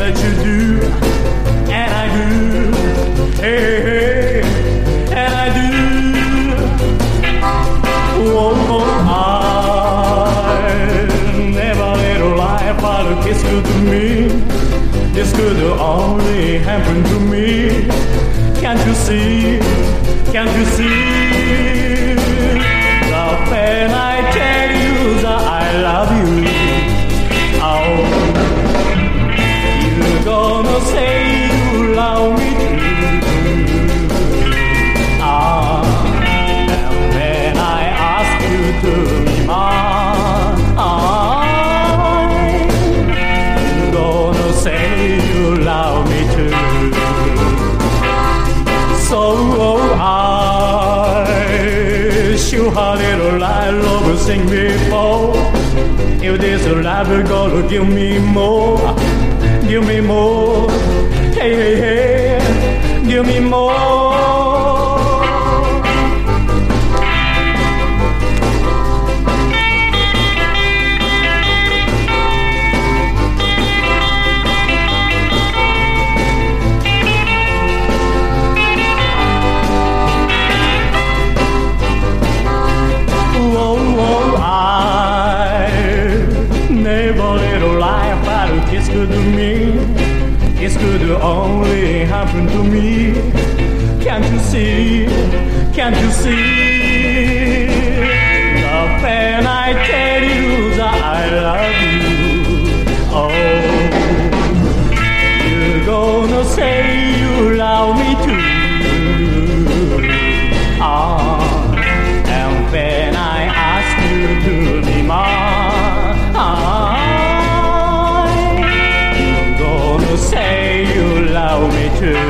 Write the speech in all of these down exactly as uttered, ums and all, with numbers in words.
that you do, and I do, hey, hey, hey, and I do. Oh, oh, I never let a life out of kiss good to me. This could only happen to me. Can't you see? Can't you see? Love when I tell you that I love you. Oh, you're gonna say you love me too. Ah, and when I ask you to be mine, you're gonna say you love me too. So I sure a little lie love sing before. If this love gonna give me more, give me more, hey, hey, hey, give me more. It's good to me. It's good to only happen to me. Can't you see? Can't you see? Love when I tell you that I love you. Oh, you're gonna say you love me too. Ah, and when I ask you to be mine, ah, say you love me too.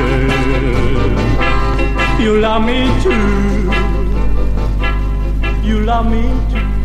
You love me too. You love me too.